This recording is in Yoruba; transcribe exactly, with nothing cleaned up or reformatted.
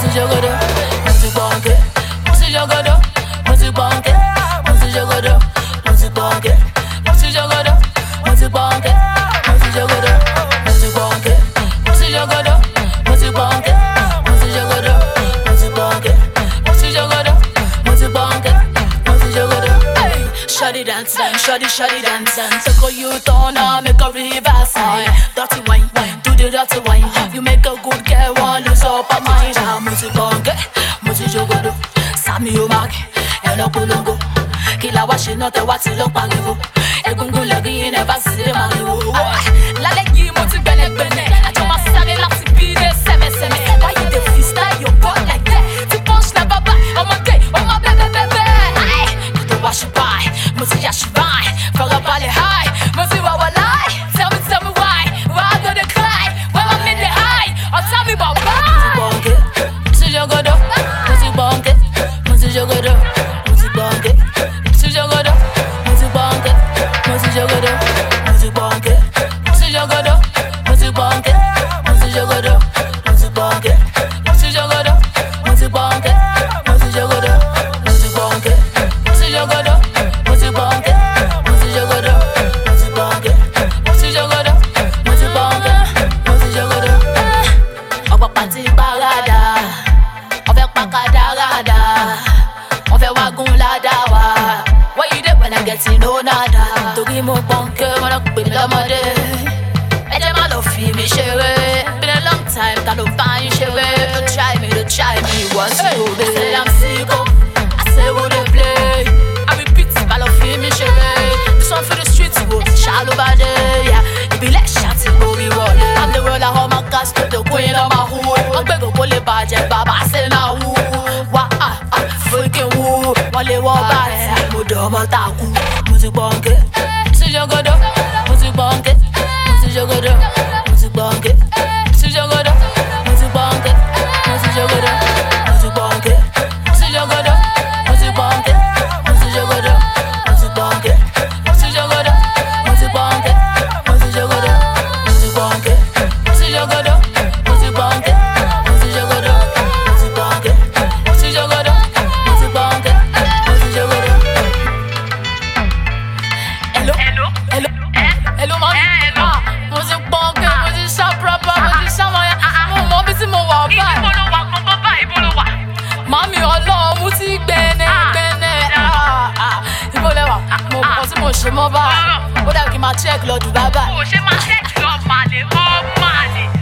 ti jogodo, mo ti bonke, mo ti jogodo, mo ti bonke, mo ti jogodo, mo ti bonke, mo ti jogodo, mo ti bonke, mo ti jogodo, mo ti bonke, mo ti jogodo, mo ti bonke, mo ti jogodo, mo ti bonke, mo ti jogodo, mo ti bonke, mo ti jogodo. Shawty dance, shawty shawty dance, take a U-turn and make a reverse. Dirty wine, do the dirty wine. You make a good girl want lose up her mind. Mo ti bonke, mo ti jogodo, Sami o mag, elo polongo. Kila wa ṣe náà tẹ wá ti lọ pariwo. Egungun lẹ́gìn never see them ariwo. Lálẹ́ yìí mo ti gbẹ̀nẹ̀gbẹ̀nẹ̀, àjọ máa sáré láti bí dé sẹ́mẹsẹ́mẹ. Why you dey freestyle your butt like that? Tí punch never buy, ọmọdé, ọmọ bẹ́ẹ̀bẹ́ẹ̀bẹ́ẹ̀. Kí tó wá ṣe báyìí, mo ti yà ṣe báyìí. Farabalẹ̀ high, mo ti wà wà láì. Tell me, tell me why, why I go dey cry? When I'm in the high, or tell me about why. Mo ti bonke, mo ti jogodo, mo ti bonke, mo ti jogodo, mo ti bonke. Jogodo, mo ti bonke, mo ti jogodo, mo ti bonke, mo ti jogodo, mo ti bonke, mo ti jogodo, mo ti bonke, mo ti jogodo, mo ti bonke, mo ti jogodo, mo ti bonke, mo ti jogodo, mo ti bonke, mo ti jogodo, mo ti bonke, mo ti jogodo, mo ti bonke, mo ti jogodo. Ọ̀pọ̀ pàtí parada, ọ̀fẹ́ pàkàdàràdà, ọ̀fẹ́ wágùn ládàá. What you did when I get to know nada? Torí mo bonke, wanna pè mí lọ́mọdé. Ẹ jẹ́ má lọ fi mi ṣeré. Been a long time, ta ló bá yín ṣeré. Don't try me, don't try me, once you go. They say I'm sick, oh, I say who they play. I repeat, má lọ fi mi ṣeré. This one for the streets, oh, shallow body, yeah. It be like shots in Bobby Wall. I'm the roller, how my gas to the queen of my hood. Wọ́n gbé gbogbo lè bàjẹ́, bàbá ṣe náà wú. Wá, ah, ah, freaking wú. Wọ́n lè wọ́ bàtẹ́. Mo taku, mo ti bonke, mo ti jogodo, mo ti bonke, mo ti jogodo, mo ti bonke, mo ti jogodo, mo ti bonke, mo ti jogodo, mo ti bonke, mo ti jogodo, mo ti bonke, mo ti jogodo, mo ti bonke, mo ti jogodo, mo ti bonke, mo ti jogodo, mo ti bonke, mo ti jogodo, mo ti bonke, mo ti jogodo, mo ti bonke, mo ti jogodo, mo ti bonke, mo ti jogodo. Hello, hello, hello, eh? Hello, mami. Eh, hello. Ah, mo ti bonke, mo ti ṣá proper, mo ti ṣá mọ́ yẹn. Mo mọ bí tí mo wà báyìí. Ibo ló wà, mo bọ́ báyìí, ibo ló wà. Mami ọlọ́run, mo ti gbẹ̀nẹ̀ gbẹ̀nẹ̀. Ibo lẹ wà, mo mọ tí mo ṣe mọ́ báyìí. Ó dàbí kí n máa check lọ Dubai báyìí. Mo ṣe máa check lọ Màlẹ́, ó Màlẹ́.